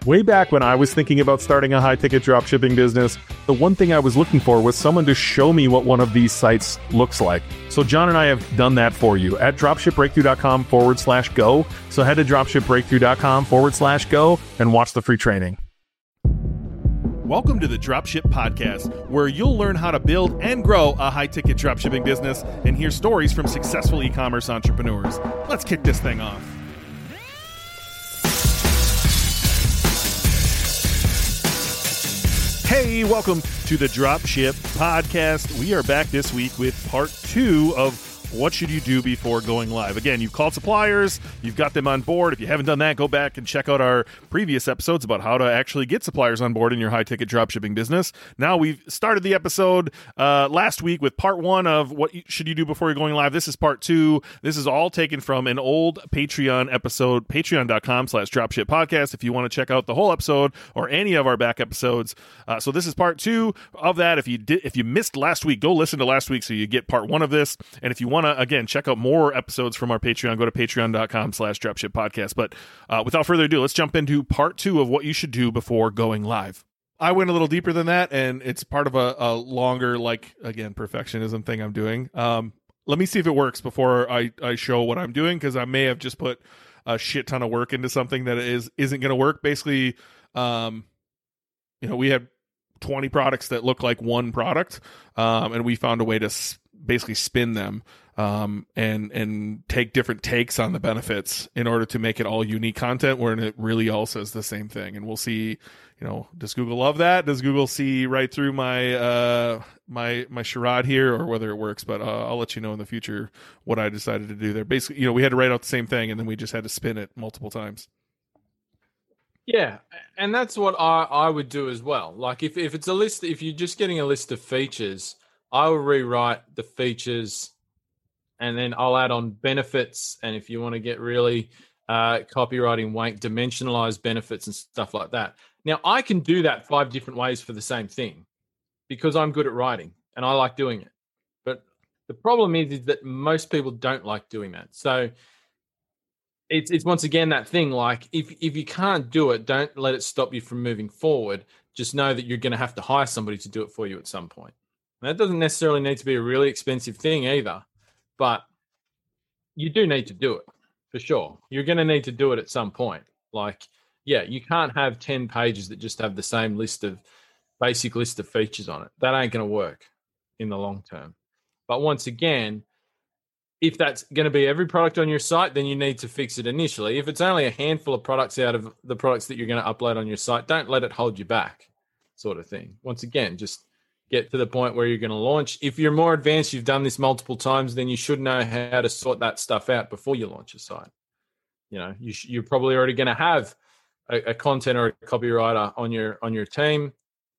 Way back when I was thinking about starting a high-ticket dropshipping business, the one thing I was looking for was someone to show me what one of these sites looks like. So John and I have done that for you at dropshipbreakthrough.com/go. So head to dropshipbreakthrough.com/go and watch the free training. Welcome to the Dropship Podcast, where you'll learn how to build and grow a high-ticket dropshipping business and hear stories from successful e-commerce entrepreneurs. Let's kick this thing off. Hey, welcome to the Dropship Podcast. We are back this week with part 2 of what should you do before going live. Again, you've called suppliers, you've got them on board. If you haven't done that, go back and check out our previous episodes about how to actually get suppliers on board in your high-ticket dropshipping business. Now, we've started the episode last week with part 1 of what should you do before you're going live. This is part 2. This is all taken from an old Patreon episode, patreon.com/dropshippodcast, if you want to check out the whole episode or any of our back episodes. So this is part 2 of that. If you missed last week, go listen to last week so you get part 1 of this. And if you want to, again, check out more episodes from our Patreon, go to patreon.com/dropshippodcast. But without further ado, let's jump into part 2 of what you should do before going live. I went a little deeper than that, and it's part of a longer, perfectionism thing I'm doing. Let me see if it works before I show what I'm doing, because I may have just put a shit ton of work into something that isn't going to work. Basically, we had 20 products that look like one product, and we found a way to basically spin them and take different takes on the benefits in order to make it all unique content where it really all says the same thing. And we'll see, does Google love that? Does Google see right through my my charade here, or whether it works? But I'll let you know in the future what I decided to do there. Basically, we had to write out the same thing, and then we just had to spin it multiple times. Yeah, and that's what I would do as well. Like if it's a list, if you're just getting a list of features, I will rewrite the features and then I'll add on benefits. And if you want to get really copywriting wank, dimensionalize benefits and stuff like that. Now, I can do that 5 different ways for the same thing because I'm good at writing and I like doing it. But the problem is that most people don't like doing that. So it's once again that thing, like if you can't do it, don't let it stop you from moving forward. Just know that you're going to have to hire somebody to do it for you at some point. And that doesn't necessarily need to be a really expensive thing either, but you do need to do it for sure. You're going to need to do it at some point. Like, yeah, you can't have 10 pages that just have the same basic list of features on it. That ain't going to work in the long term. But once again, if that's going to be every product on your site, then you need to fix it initially. If it's only a handful of products out of the products that you're going to upload on your site, don't let it hold you back, sort of thing. Once again, just get to the point where you're going to launch. If you're more advanced, you've done this multiple times, then you should know how to sort that stuff out before you launch a site. You're probably already going to have a content or a copywriter on your team.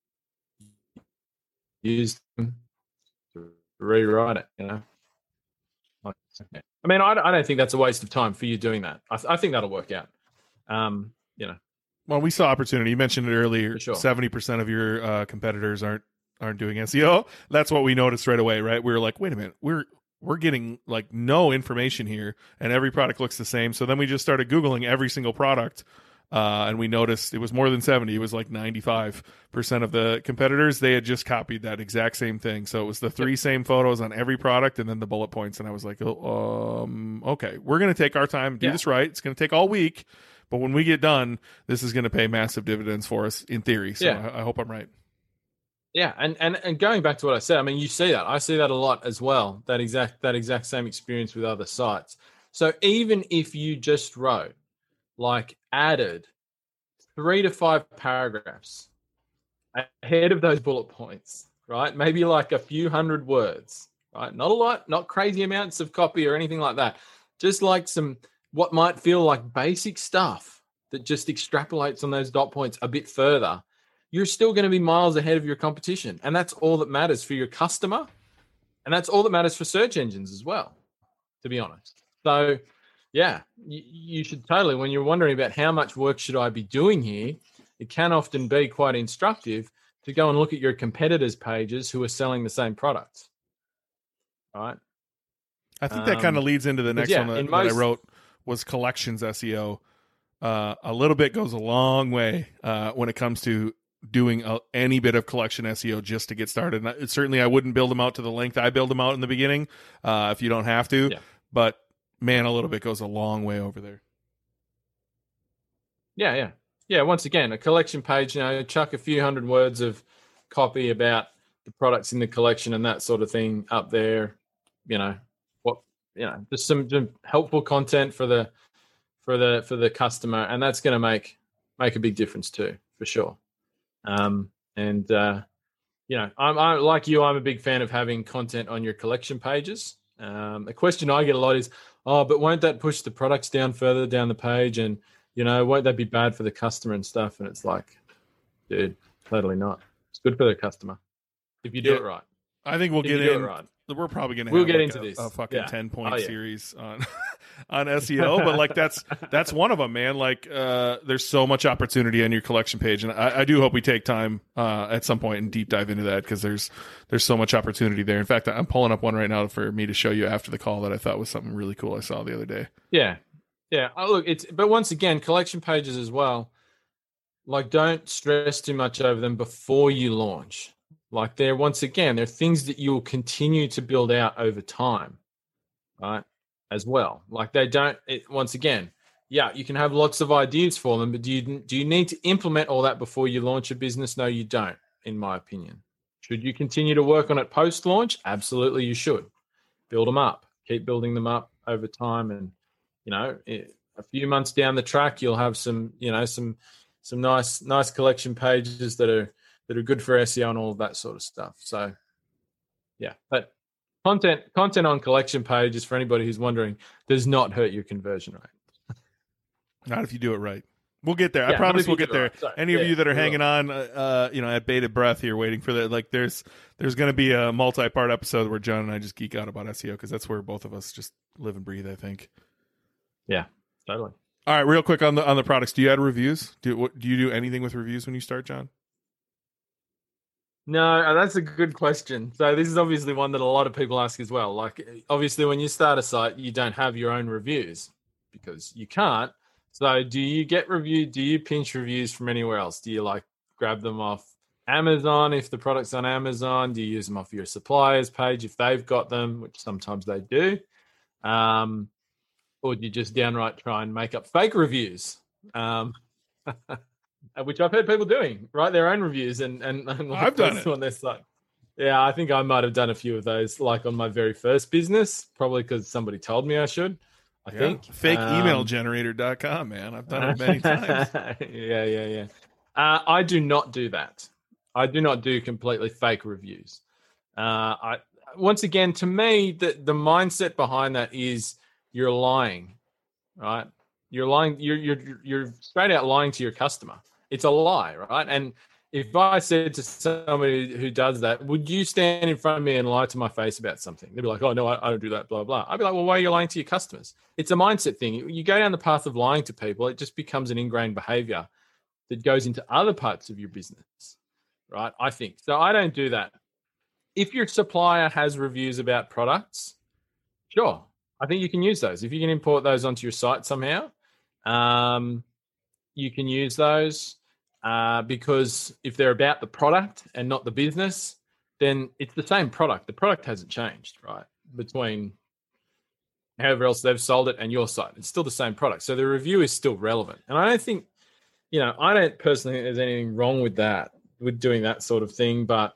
Use them to rewrite it, I mean, I don't think that's a waste of time for you doing that. I think that'll work out. Well, we saw opportunity. You mentioned it earlier. For sure. 70% of your competitors aren't doing SEO. That's what we noticed right away, right? We were like, wait a minute, we're getting like no information here, and every product looks the same. So then we just started Googling every single product, and we noticed it was more than 70. It was like 95% of the competitors, they had just copied that exact same thing. So it was the 3 same photos on every product and then the bullet points. And I was like, okay, we're going to take our time, do this right. It's going to take all week, but when we get done, this is going to pay massive dividends for us in theory. So I hope I'm right. Yeah, and going back to what I said, I mean, you see that. I see that a lot as well, that exact same experience with other sites. So even if you just wrote, added 3 to 5 paragraphs ahead of those bullet points, right? Maybe like a few hundred words, right? Not a lot, not crazy amounts of copy or anything like that. Just like some, what might feel like basic stuff that just extrapolates on those dot points a bit further. You're still going to be miles ahead of your competition. And that's all that matters for your customer. And that's all that matters for search engines as well, to be honest. So, yeah, you should totally, when you're wondering about how much work should I be doing here, it can often be quite instructive to go and look at your competitors' pages who are selling the same products. All right. I think that kind of leads into the next one that I wrote was collections SEO. a little bit goes a long way when it comes to doing any bit of collection SEO just to get started. And certainly I wouldn't build them out to the length I build them out in the beginning if you don't have to. Yeah. But, man, a little bit goes a long way over there. Yeah, once again, a collection page, chuck a few hundred words of copy about the products in the collection and that sort of thing up there. Just some helpful content for the customer, and that's going to make a big difference too, for sure. I'm like you. I'm a big fan of having content on your collection pages. A question I get a lot is, but won't that push the products down further down the page? And won't that be bad for the customer and stuff? And it's like, dude, totally not. It's good for the customer if you do it right. I think we'll get in. Right. We're probably going to get into this. A fucking 10-point series on on SEO, but like that's one of them, man. Like there's so much opportunity on your collection page, and I do hope we take time at some point and deep dive into that, because there's so much opportunity there. In fact, I'm pulling up one right now for me to show you after the call that I thought was something really cool I saw the other day. Yeah. Look, but once again, collection pages as well. Like, don't stress too much over them before you launch. Like, they're things that you will continue to build out over time, right? As well. Like, once again, you can have lots of ideas for them, but do you need to implement all that before you launch a business? No, you don't, in my opinion. Should you continue to work on it post-launch? Absolutely, you should. Build them up. Keep building them up over time, and a few months down the track, you'll have some nice collection pages that are good for SEO and all of that sort of stuff. So, yeah, but content on collection pages, for anybody who's wondering, does not hurt your conversion rate. Not if you do it right. We'll get there. I promise we'll get there. Right. Any of you that are hanging on, at bated breath here, waiting for that, like there's going to be a multi-part episode where John and I just geek out about SEO, because that's where both of us just live and breathe, I think. Yeah, totally. All right, real quick on the products. Do you add reviews? Do you do anything with reviews when you start, John? No, that's a good question. So this is obviously one that a lot of people ask as well. Like, obviously, when you start a site, you don't have your own reviews because you can't. So do you get reviewed? Do you pinch reviews from anywhere else? Do you grab them off Amazon if the product's on Amazon? Do you use them off your suppliers page if they've got them, which sometimes they do? Or do you just downright try and make up fake reviews? Which I've heard people doing, write their own reviews and I've done it on their site. Yeah, I think I might have done a few of those, like on my very first business, probably because somebody told me I should. I think fake emailgenerator.com, man. I've done it many times. Yeah. I do not do that. I do not do completely fake reviews. Once again, to me, the mindset behind that is you're lying, right? You're lying. You're straight out lying to your customer. It's a lie, right? And if I said to somebody who does that, would you stand in front of me and lie to my face about something? They'd be like, oh, no, I don't do that, blah, blah. I'd be like, well, why are you lying to your customers? It's a mindset thing. You go down the path of lying to people, it just becomes an ingrained behavior that goes into other parts of your business, right? I think. So I don't do that. If your supplier has reviews about products, sure, I think you can use those. If you can import those onto your site somehow, you can use those. Because if they're about the product and not the business, then it's the same product. The product hasn't changed, right? Between however else they've sold it and your site, it's still the same product. So the review is still relevant. And I don't think, I don't personally think there's anything wrong with that, with doing that sort of thing. But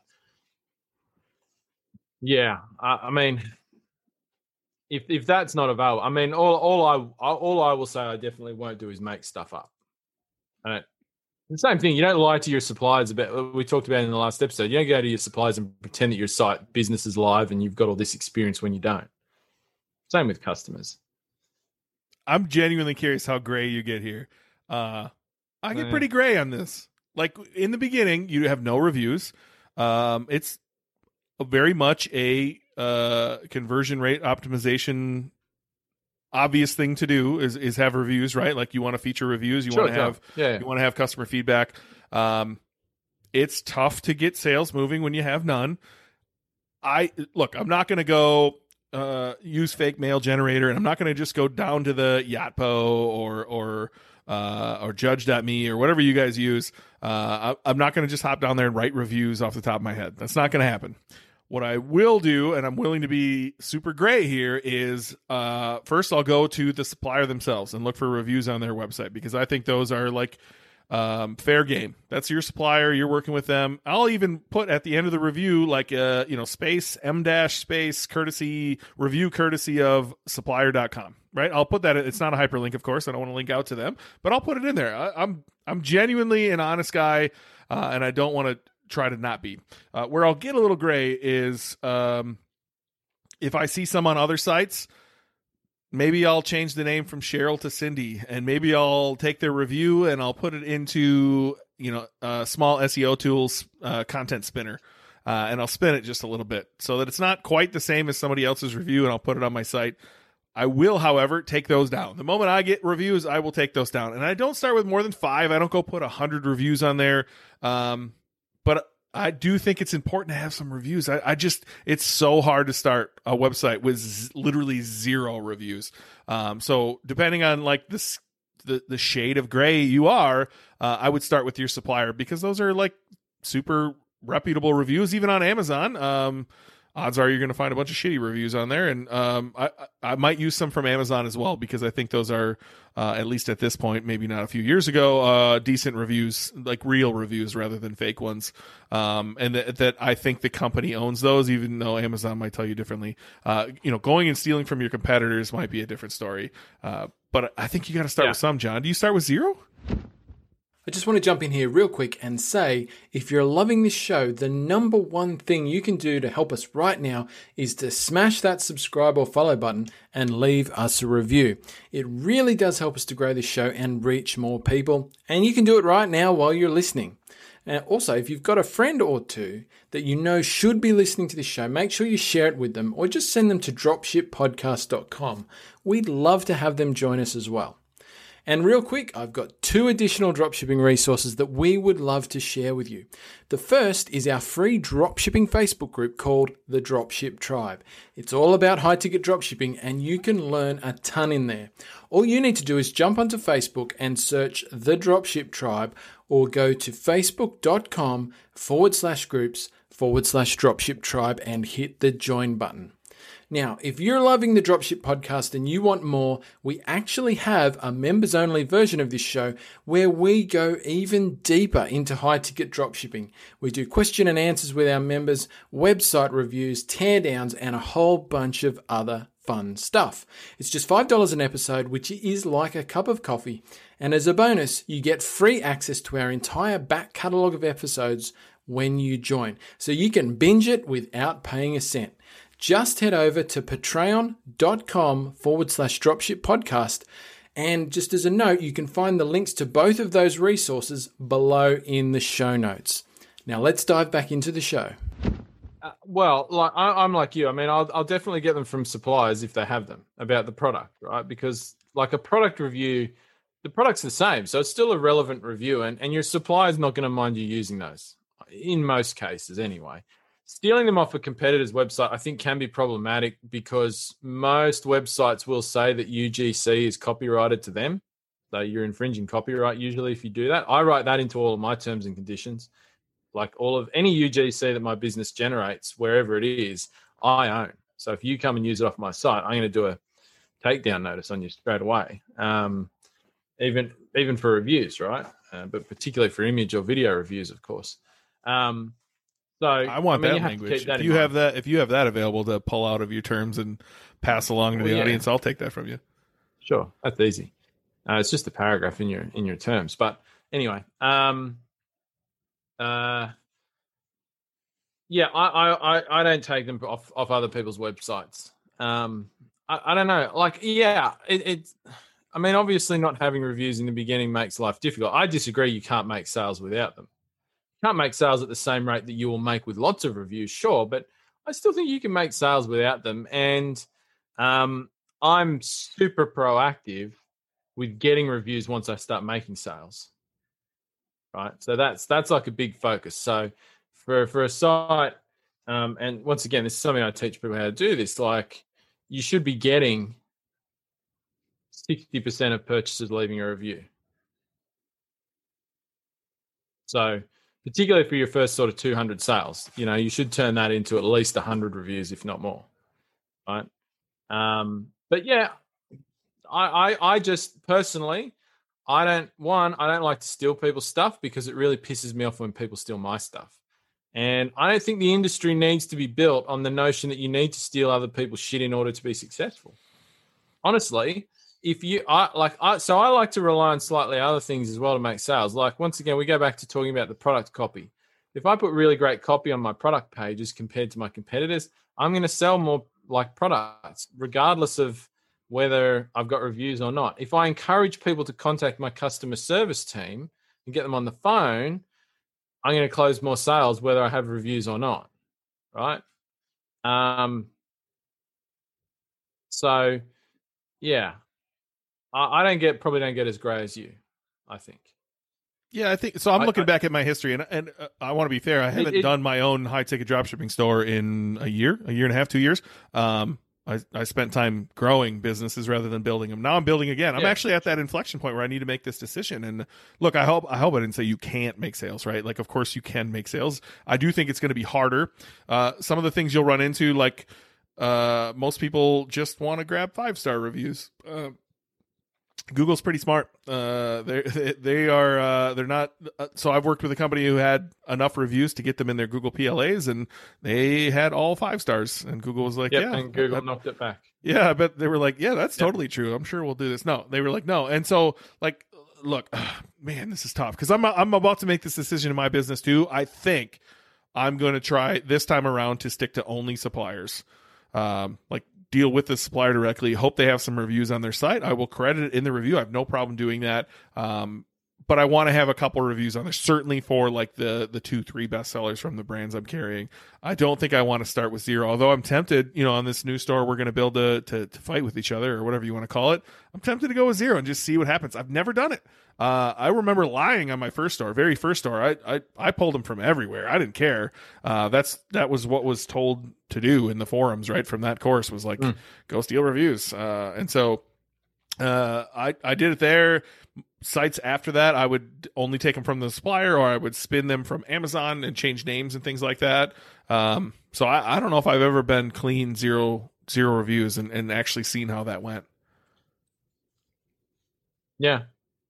yeah, I mean, if that's not available, I mean, all I will say I definitely won't do is make stuff up. The same thing. You don't lie to your suppliers about. We talked about it in the last episode. You don't go to your suppliers and pretend that your site business is live and you've got all this experience when you don't. Same with customers. I'm genuinely curious how gray you get here. I get pretty gray on this. Like in the beginning, you have no reviews. It's very much a conversion rate optimization. Obvious thing to do is have reviews, right? Like you want to feature reviews, you want to have customer feedback. It's tough to get sales moving when you have none. I'm not going to go use fake mail generator, and I'm not going to just go down to the Yotpo or or judge.me or whatever you guys use. I'm not going to just hop down there and write reviews off the top of my head. That's not going to happen. What I will do, and I'm willing to be super gray here, is first I'll go to the supplier themselves and look for reviews on their website, because I think those are like fair game. That's your supplier. You're working with them. I'll even put at the end of the review, like, space, M-space, courtesy review, courtesy of supplier.com, right? I'll put that. It's not a hyperlink, of course. I don't want to link out to them, but I'll put it in there. I'm genuinely an honest guy, and I don't want to try to not be. Where I'll get a little gray is if I see some on other sites, maybe I'll change the name from Cheryl to Cindy, and maybe I'll take their review and I'll put it into small SEO tools content spinner, and I'll spin it just a little bit so that it's not quite the same as somebody else's review, and I'll put it on my site. I will, however, take those down. The moment I get reviews, I will take those down, and I don't start with more than 5. I don't go put 100 reviews on there. But I do think it's important to have some reviews. It's so hard to start a website with literally 0 reviews. So depending on like the shade of gray you are, I would start with your supplier, because those are like super reputable reviews, even on Amazon. Odds are you're going to find a bunch of shitty reviews on there. And I might use some from Amazon as well, because I think those are, at least at this point, maybe not a few years ago, decent reviews, like real reviews rather than fake ones. And that I think the company owns those, even though Amazon might tell you differently. Going and stealing from your competitors might be a different story. But I think you got to start with some, John. Do you start with 0? I just want to jump in here real quick and say, if you're loving this show, the number one thing you can do to help us right now is to smash that subscribe or follow button and leave us a review. It really does help us to grow this show and reach more people. And you can do it right now while you're listening. And also, if you've got a friend or two that you know should be listening to this show, make sure you share it with them, or just send them to dropshippodcast.com. We'd love to have them join us as well. And real quick, I've got 2 additional dropshipping resources that we would love to share with you. The first is our free dropshipping Facebook group called the Dropship Tribe. It's all about high-ticket dropshipping, and you can learn a ton in there. All you need to do is jump onto Facebook and search the Dropship Tribe, or go to facebook.com/groups/Dropship Tribe and hit the join button. Now, if you're loving the Dropship Podcast and you want more, we actually have a members-only version of this show where we go even deeper into high-ticket dropshipping. We do question and answers with our members, website reviews, teardowns, and a whole bunch of other fun stuff. It's just $5 an episode, which is like a cup of coffee. And as a bonus, you get free access to our entire back catalogue of episodes when you join. So you can binge it without paying a cent. Just head over to patreon.com/dropship podcast. And just as a note, you can find the links to both of those resources below in the show notes. Now let's dive back into the show. I'm like you. I mean, I'll definitely get them from suppliers if they have them about the product, right? Because like a product review, the product's the same. So it's still a relevant review, and your supplier's not going to mind you using those in most cases anyway. Stealing them off a competitor's website, I think, can be problematic, because most websites will say that UGC is copyrighted to them. So you're infringing copyright usually if you do that. I write that into all of my terms and conditions. Like all of any UGC that my business generates, wherever it is, I own. So if you come and use it off my site, I'm going to do a takedown notice on you straight away. Even for reviews, right? But particularly for image or video reviews, of course. So I want that language. If you have that available to pull out of your terms and pass along to the audience, I'll take that from you. Sure, that's easy. It's just a paragraph in your terms. But anyway, I don't take them off other people's websites. I don't know. Like, it's. I mean, obviously, not having reviews in the beginning makes life difficult. I disagree. You can't make sales without them. Can't make sales at the same rate that you will make with lots of reviews, sure, but I still think you can make sales without them. And I'm super proactive with getting reviews once I start making sales, right? So that's like a big focus. So for a site, and once again, this is something I teach people how to do this, like you should be getting 60% of purchases leaving a review. So particularly for your first sort of 200 sales, you should turn that into at least 100 reviews, if not more. Right. But yeah, I just personally, I don't like to steal people's stuff because it really pisses me off when people steal my stuff. And I don't think the industry needs to be built on the notion that you need to steal other people's shit in order to be successful. Honestly, I like to rely on slightly other things as well to make sales. Like, once again, we go back to talking about the product copy. If I put really great copy on my product pages compared to my competitors, I'm going to sell more like products, regardless of whether I've got reviews or not. If I encourage people to contact my customer service team and get them on the phone, I'm going to close more sales whether I have reviews or not, right? So, yeah, I probably don't get as grey as you, I think. Yeah, I think so. I'm looking back at my history, and I want to be fair. I haven't done my own high ticket dropshipping store in a year and a half, 2 years. I spent time growing businesses rather than building them. Now I'm building again. I'm actually at that inflection point where I need to make this decision. And look, I hope I didn't say you can't make sales, right? Like, of course you can make sales. I do think it's going to be harder. Some of the things you'll run into, like most people just want to grab 5-star reviews. Google's pretty smart. They're not. So I've worked with a company who had enough reviews to get them in their Google PLAs, and they had all 5 stars. And Google was like, "Yeah," and Google knocked it back. Yeah, but they were like, "Yeah, that's totally true. I'm sure we'll do this." No, they were like, "No." And so, like, look, man, this is tough because I'm about to make this decision in my business too. I think I'm going to try this time around to stick to only suppliers. Like, deal with the supplier directly, hope they have some reviews on their site. I will credit it in the review. I have no problem doing that. But I want to have a couple reviews on there, certainly for like the 2-3 best sellers from the brands I'm carrying. I don't think I want to start with 0, although I'm tempted, on this new store we're going to build to fight with each other or whatever you want to call it. I'm tempted to go with 0 and just see what happens. I've never done it. I remember lying on my very first store. I pulled them from everywhere. I didn't care. That was what was told to do in the forums, right? From that course was like, go steal reviews. And so I did it there. Sites after that, I would only take them from the supplier, or I would spin them from Amazon and change names and things like that. So I don't know if I've ever been clean zero reviews and actually seen how that went. Yeah.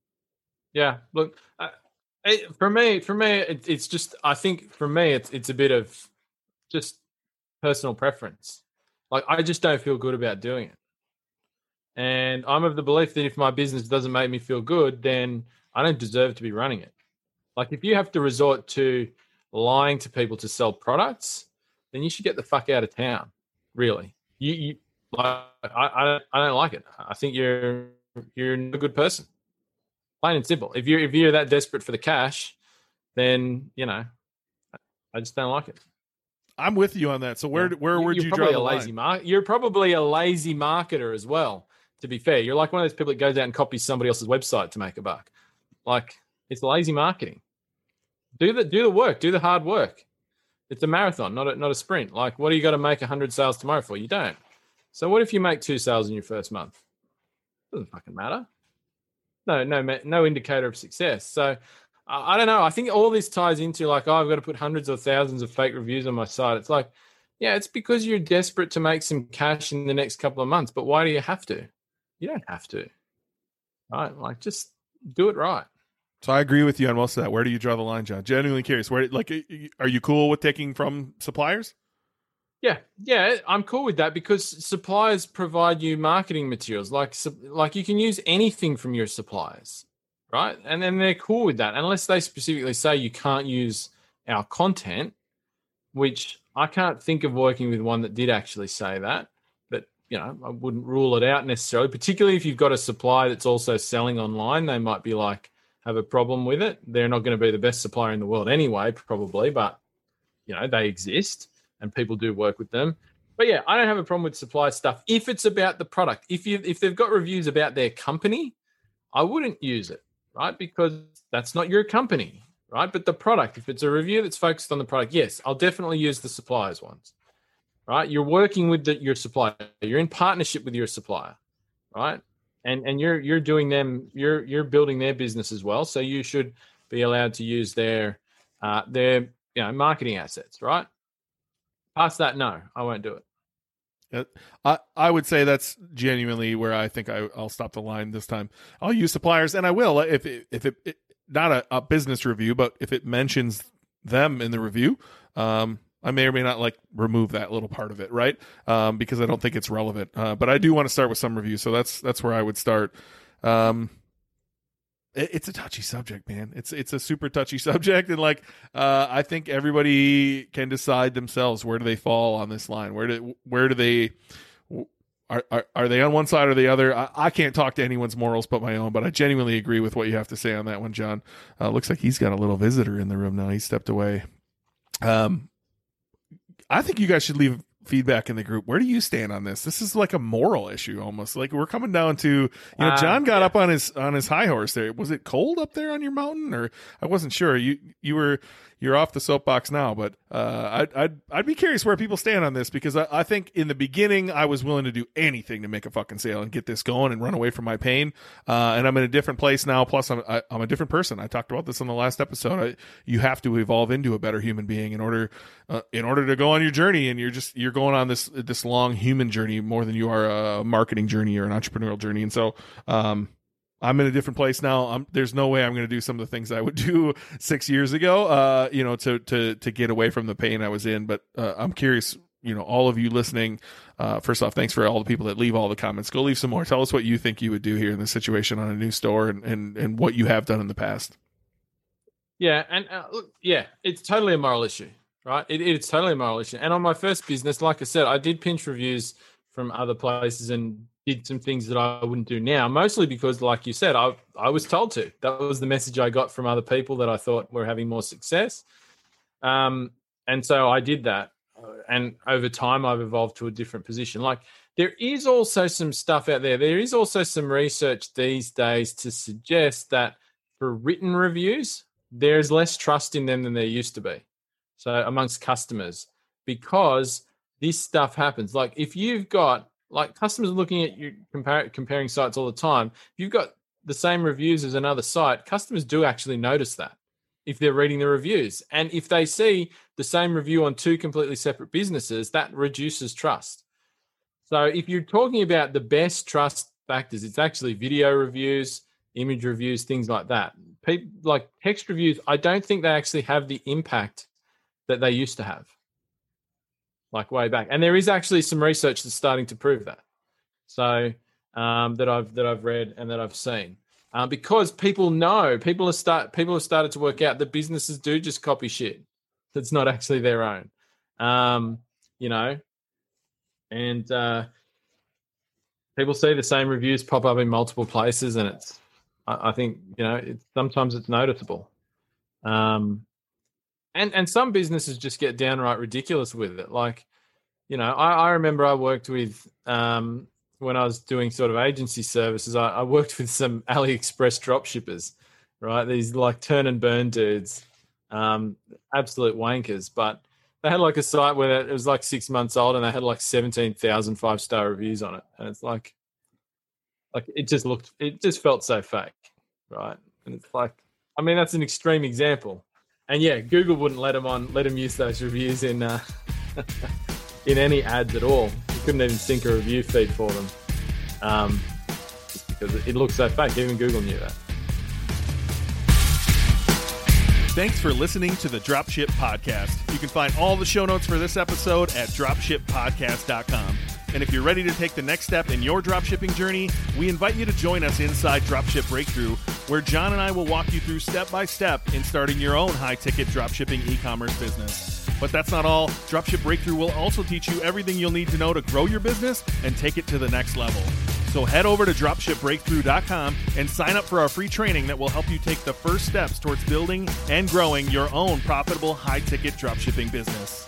Look, for me, it's just, I think for me, it's a bit of just personal preference. Like, I just don't feel good about doing it. And I'm of the belief that if my business doesn't make me feel good, then I don't deserve to be running it. Like, if you have to resort to lying to people to sell products, then you should get the fuck out of town. Really, you like, I don't like it. I think you're a good person. Plain and simple. If you're that desperate for the cash, then I just don't like it. I'm with you on that. So where would you draw the line? You're probably a lazy marketer as well. To be fair, you're like one of those people that goes out and copies somebody else's website to make a buck. Like, it's lazy marketing. Do the work. Do the hard work. It's a marathon, not a sprint. Like, what do you got to make 100 sales tomorrow for? You don't. So what if you make 2 sales in your first month? Doesn't fucking matter. No indicator of success. So I don't know. I think all this ties into like, I've got to put hundreds or thousands of fake reviews on my site. It's like, yeah, it's because you're desperate to make some cash in the next couple of months. But why do you have to? You don't have to. Right? Like, just do it right. So I agree with you on most of that. Where do you draw the line, John? Genuinely curious. Are you cool with taking from suppliers? Yeah, I'm cool with that because suppliers provide you marketing materials. Like you can use anything from your suppliers, right? And then they're cool with that, unless they specifically say you can't use our content, which I can't think of working with one that did actually say that. But, I wouldn't rule it out necessarily, particularly if you've got a supplier that's also selling online. They might be like, have a problem with it. They're not going to be the best supplier in the world anyway, probably, but, they exist. And people do work with them. But yeah, I don't have a problem with supply stuff if it's about the product. If they've got reviews about their company, I wouldn't use it, right? Because that's not your company, right? But the product, if it's a review that's focused on the product, yes, I'll definitely use the suppliers ones, right? You're working with your supplier. You're in partnership with your supplier, right? And you're doing them, you're building their business as well. So you should be allowed to use their marketing assets, right? Past that, no, I won't do it. I would say that's genuinely where I think I'll stop the line this time. I'll use suppliers, and I will if it not a business review, but if it mentions them in the review, I may or may not remove that little part of it, right? Because I don't think it's relevant. But I do want to start with some reviews, so that's where I would start. It's a touchy subject, man. It's a super touchy subject, and I think everybody can decide themselves where do they fall on this line. Where do they are they on one side or the other? I can't talk to anyone's morals but my own, but I genuinely agree with what you have to say on that one, John. Looks like he's got a little visitor in the room now. He stepped away. I think you guys should leave feedback in the group. Where do you stand on this? This is like a moral issue almost. Like we're coming down to, John got up on his high horse there. Was it cold up there on your mountain, or I wasn't sure. You're off the soapbox now, but I'd be curious where people stand on this, because I think in the beginning I was willing to do anything to make a fucking sale and get this going and run away from my pain. And I'm in a different place now. Plus I'm a different person. I talked about this in the last episode. You have to evolve into a better human being in order to go on your journey. And you're going on this long human journey more than you are a marketing journey or an entrepreneurial journey. And so, I'm in a different place now. There's no way I'm going to do some of the things I would do 6 years ago, to get away from the pain I was in. But I'm curious, all of you listening, first off, thanks for all the people that leave all the comments. Go leave some more. Tell us what you think you would do here in this situation on a new store and what you have done in the past. Yeah, and it's totally a moral issue, right? It's totally a moral issue. And on my first business, like I said, I did pinch reviews from other places and did some things that I wouldn't do now, mostly because, like you said, I was told to. That was the message I got from other people that I thought were having more success. And so I did that. And over time, I've evolved to a different position. Like, there is also some stuff out there. There is also some research these days to suggest that for written reviews, there's less trust in them than there used to be. So amongst customers, because this stuff happens. Like, if you've got, customers are looking at you comparing sites all the time. If you've got the same reviews as another site, customers do actually notice that if they're reading the reviews. And if they see the same review on two completely separate businesses, that reduces trust. So if you're talking about the best trust factors, it's actually video reviews, image reviews, things like that. Like text reviews, I don't think they actually have the impact that they used to have. Like way back, and there is actually some research that's starting to prove that. So that I've read and that I've seen, because people have started to work out that businesses do just copy shit that's not actually their own, and people see the same reviews pop up in multiple places, and I think sometimes it's noticeable. And some businesses just get downright ridiculous with it. Like, I remember I worked with, when I was doing sort of agency services, I worked with some AliExpress drop shippers, right? These like turn and burn dudes, absolute wankers. But they had like a site where it was like 6 months old and they had like 17,000 5-star reviews on it. And it's like it just felt so fake, right? And it's like, I mean, that's an extreme example. And yeah, Google wouldn't let them use those reviews in in any ads at all. You couldn't even sync a review feed for them, just because it looks so fake. Even Google knew that. Thanks for listening to the Dropship Podcast. You can find all the show notes for this episode at dropshippodcast.com. And if you're ready to take the next step in your dropshipping journey, we invite you to join us inside Dropship Breakthrough, where John and I will walk you through step by step in starting your own high-ticket dropshipping e-commerce business. But that's not all. Dropship Breakthrough will also teach you everything you'll need to know to grow your business and take it to the next level. So head over to dropshipbreakthrough.com and sign up for our free training that will help you take the first steps towards building and growing your own profitable high-ticket dropshipping business.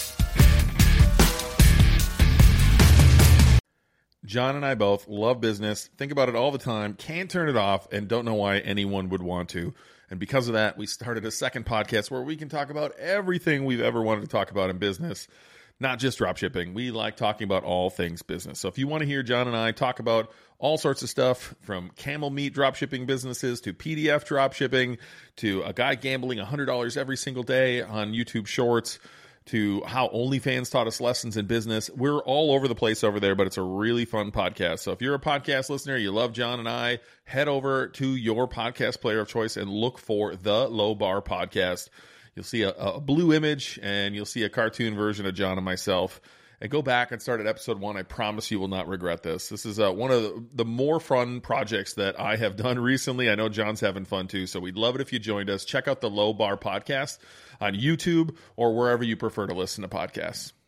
John and I both love business, think about it all the time, can't turn it off, and don't know why anyone would want to. And because of that, we started a second podcast where we can talk about everything we've ever wanted to talk about in business. not just drop shipping. We like talking about all things business. So if you want to hear John and I talk about all sorts of stuff, from camel meat drop shipping businesses to PDF drop shipping to a guy gambling $100 every single day on YouTube Shorts, to how OnlyFans taught us lessons in business. We're all over the place over there, but it's a really fun podcast. So if you're a podcast listener, you love John and I, head over to your podcast player of choice and look for the Low Bar Podcast. You'll see a blue image, and you'll see a cartoon version of John and myself. And go back and start at episode 1. I promise you will not regret this. This is one of the more fun projects that I have done recently. I know John's having fun too, so we'd love it if you joined us. Check out the Low Bar Podcast on YouTube or wherever you prefer to listen to podcasts.